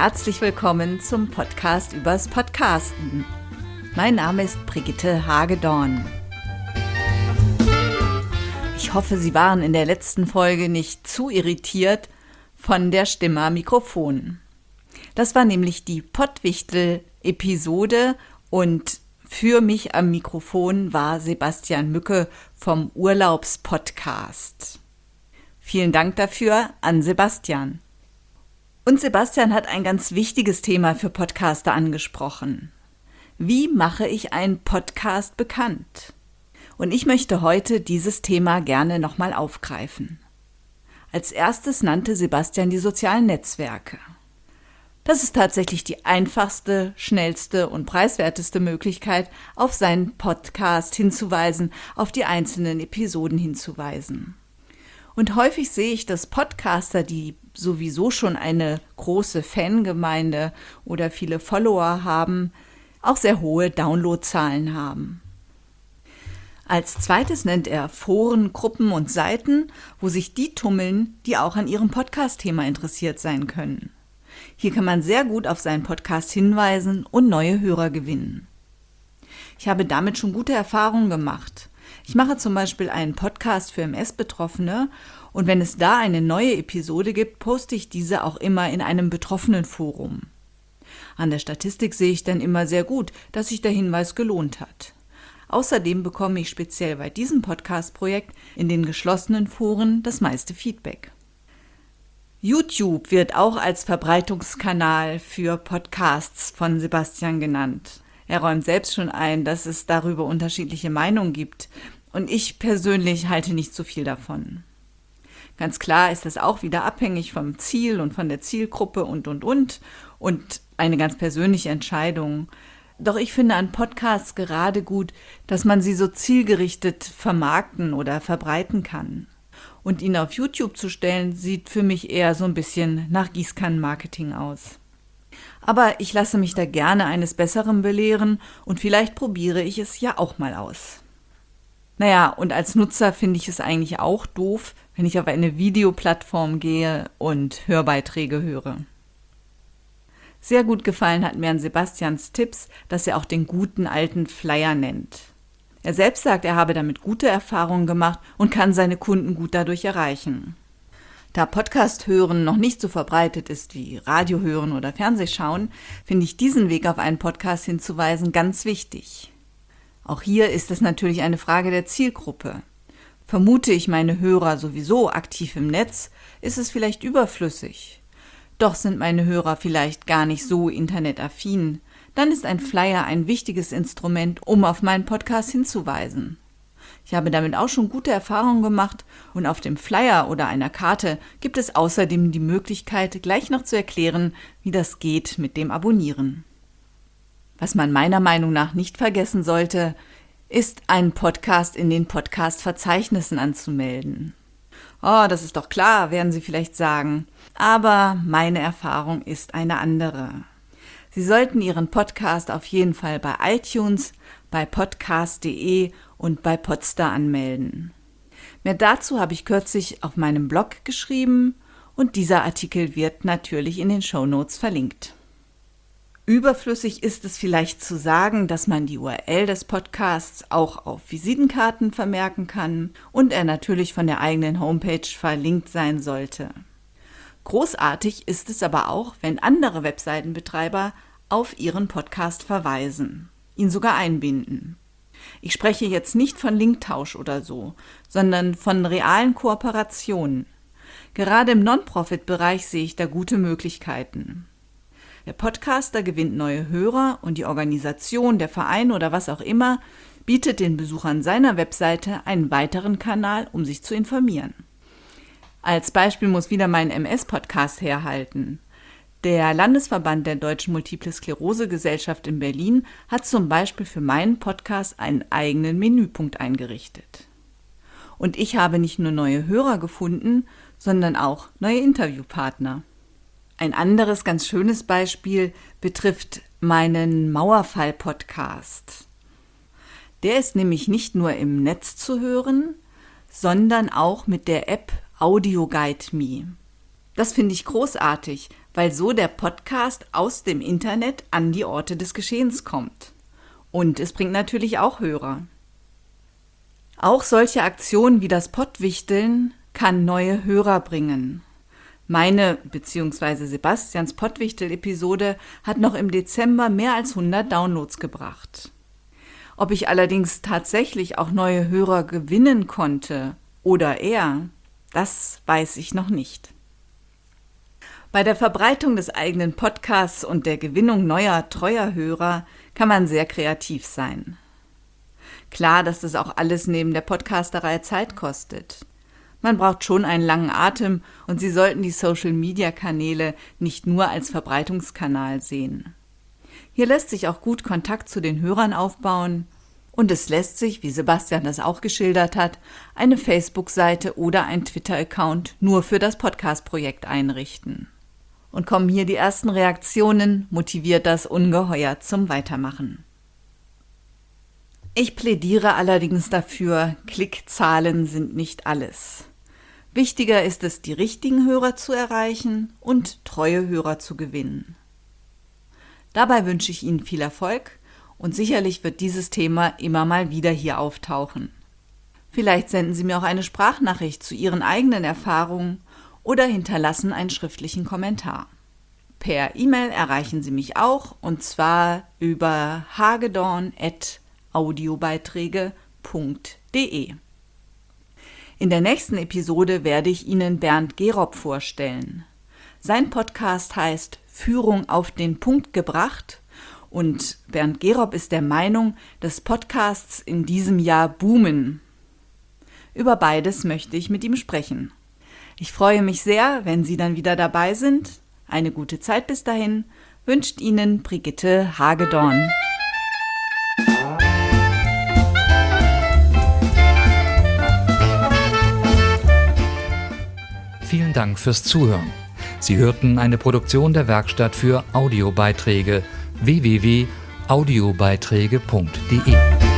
herzlich willkommen zum Podcast übers Podcasten. Mein Name ist Brigitte Hagedorn. Ich hoffe, Sie waren in der letzten Folge nicht zu irritiert von der Stimme am Mikrofon. Das war nämlich die Pottwichtel-Episode und für mich am Mikrofon war Sebastian Mücke vom Urlaubspodcast. Vielen Dank dafür an Sebastian. Und Sebastian hat ein ganz wichtiges Thema für Podcaster angesprochen. Wie mache ich einen Podcast bekannt? Und ich möchte heute dieses Thema gerne nochmal aufgreifen. Als erstes nannte Sebastian die sozialen Netzwerke. Das ist tatsächlich die einfachste, schnellste und preiswerteste Möglichkeit, auf seinen Podcast hinzuweisen, auf die einzelnen Episoden hinzuweisen. Und häufig sehe ich, dass Podcaster, die sowieso schon eine große Fangemeinde oder viele Follower haben, auch sehr hohe Downloadzahlen haben. Als zweites nennt er Foren, Gruppen und Seiten, wo sich die tummeln, die auch an ihrem Podcast-Thema interessiert sein können. Hier kann man sehr gut auf seinen Podcast hinweisen und neue Hörer gewinnen. Ich habe damit schon gute Erfahrungen gemacht. Ich mache zum Beispiel einen Podcast für MS-Betroffene und wenn es da eine neue Episode gibt, poste ich diese auch immer in einem Betroffenenforum. An der Statistik sehe ich dann immer sehr gut, dass sich der Hinweis gelohnt hat. Außerdem bekomme ich speziell bei diesem Podcast-Projekt in den geschlossenen Foren das meiste Feedback. YouTube wird auch als Verbreitungskanal für Podcasts von Sebastian genannt. Er räumt selbst schon ein, dass es darüber unterschiedliche Meinungen gibt und ich persönlich halte nicht so viel davon. Ganz klar ist das auch wieder abhängig vom Ziel und von der Zielgruppe und eine ganz persönliche Entscheidung. Doch ich finde an Podcasts gerade gut, dass man sie so zielgerichtet vermarkten oder verbreiten kann. Und ihn auf YouTube zu stellen, sieht für mich eher so ein bisschen nach Gießkannenmarketing aus. Aber ich lasse mich da gerne eines Besseren belehren und vielleicht probiere ich es ja auch mal aus. Naja, und als Nutzer finde ich es eigentlich auch doof, wenn ich auf eine Videoplattform gehe und Hörbeiträge höre. Sehr gut gefallen hat mir an Sebastians Tipps, dass er auch den guten alten Flyer nennt. Er selbst sagt, er habe damit gute Erfahrungen gemacht und kann seine Kunden gut dadurch erreichen. Da Podcast-Hören noch nicht so verbreitet ist wie Radio-Hören oder Fernsehschauen, finde ich diesen Weg auf einen Podcast hinzuweisen ganz wichtig. Auch hier ist es natürlich eine Frage der Zielgruppe. Vermute ich meine Hörer sowieso aktiv im Netz, ist es vielleicht überflüssig. Doch sind meine Hörer vielleicht gar nicht so internetaffin, dann ist ein Flyer ein wichtiges Instrument, um auf meinen Podcast hinzuweisen. Ich habe damit auch schon gute Erfahrungen gemacht und auf dem Flyer oder einer Karte gibt es außerdem die Möglichkeit, gleich noch zu erklären, wie das geht mit dem Abonnieren. Was man meiner Meinung nach nicht vergessen sollte, ist, einen Podcast in den Podcast-Verzeichnissen anzumelden. Oh, das ist doch klar, werden Sie vielleicht sagen, aber meine Erfahrung ist eine andere. Sie sollten Ihren Podcast auf jeden Fall bei iTunes, bei podcast.de und bei Podstar anmelden. Mehr dazu habe ich kürzlich auf meinem Blog geschrieben und dieser Artikel wird natürlich in den Shownotes verlinkt. Überflüssig ist es vielleicht zu sagen, dass man die URL des Podcasts auch auf Visitenkarten vermerken kann und er natürlich von der eigenen Homepage verlinkt sein sollte. Großartig ist es aber auch, wenn andere Webseitenbetreiber auf ihren Podcast verweisen, ihn sogar einbinden. Ich spreche jetzt nicht von Linktausch oder so, sondern von realen Kooperationen. Gerade im Non-Profit-Bereich sehe ich da gute Möglichkeiten. Der Podcaster gewinnt neue Hörer und die Organisation, der Verein oder was auch immer bietet den Besuchern seiner Webseite einen weiteren Kanal, um sich zu informieren. Als Beispiel muss wieder mein MS-Podcast herhalten. Der Landesverband der Deutschen Multiple Sklerose Gesellschaft in Berlin hat zum Beispiel für meinen Podcast einen eigenen Menüpunkt eingerichtet. Und ich habe nicht nur neue Hörer gefunden, sondern auch neue Interviewpartner. Ein anderes ganz schönes Beispiel betrifft meinen Mauerfall-Podcast. Der ist nämlich nicht nur im Netz zu hören, sondern auch mit der App AudioGuide Me. Das finde ich großartig, weil so der Podcast aus dem Internet an die Orte des Geschehens kommt. Und es bringt natürlich auch Hörer. Auch solche Aktionen wie das Pottwichteln kann neue Hörer bringen. Meine bzw. Sebastians Pottwichtel-Episode hat noch im Dezember mehr als 100 Downloads gebracht. Ob ich allerdings tatsächlich auch neue Hörer gewinnen konnte oder er, das weiß ich noch nicht. Bei der Verbreitung des eigenen Podcasts und der Gewinnung neuer, treuer Hörer kann man sehr kreativ sein. Klar, dass das auch alles neben der Podcasterei Zeit kostet. Man braucht schon einen langen Atem und Sie sollten die Social-Media-Kanäle nicht nur als Verbreitungskanal sehen. Hier lässt sich auch gut Kontakt zu den Hörern aufbauen und es lässt sich, wie Sebastian das auch geschildert hat, eine Facebook-Seite oder ein Twitter-Account nur für das Podcast-Projekt einrichten. Und kommen hier die ersten Reaktionen, motiviert das ungeheuer zum Weitermachen. Ich plädiere allerdings dafür, Klickzahlen sind nicht alles. Wichtiger ist es, die richtigen Hörer zu erreichen und treue Hörer zu gewinnen. Dabei wünsche ich Ihnen viel Erfolg und sicherlich wird dieses Thema immer mal wieder hier auftauchen. Vielleicht senden Sie mir auch eine Sprachnachricht zu Ihren eigenen Erfahrungen oder hinterlassen einen schriftlichen Kommentar. Per E-Mail erreichen Sie mich auch und zwar über hagedorn@audiobeiträge.de. In der nächsten Episode werde ich Ihnen Bernd Gerob vorstellen. Sein Podcast heißt Führung auf den Punkt gebracht und Bernd Gerob ist der Meinung, dass Podcasts in diesem Jahr boomen. Über beides möchte ich mit ihm sprechen. Ich freue mich sehr, wenn Sie dann wieder dabei sind. Eine gute Zeit bis dahin wünscht Ihnen Brigitte Hagedorn. Vielen Dank fürs Zuhören. Sie hörten eine Produktion der Werkstatt für Audiobeiträge www.audiobeiträge.de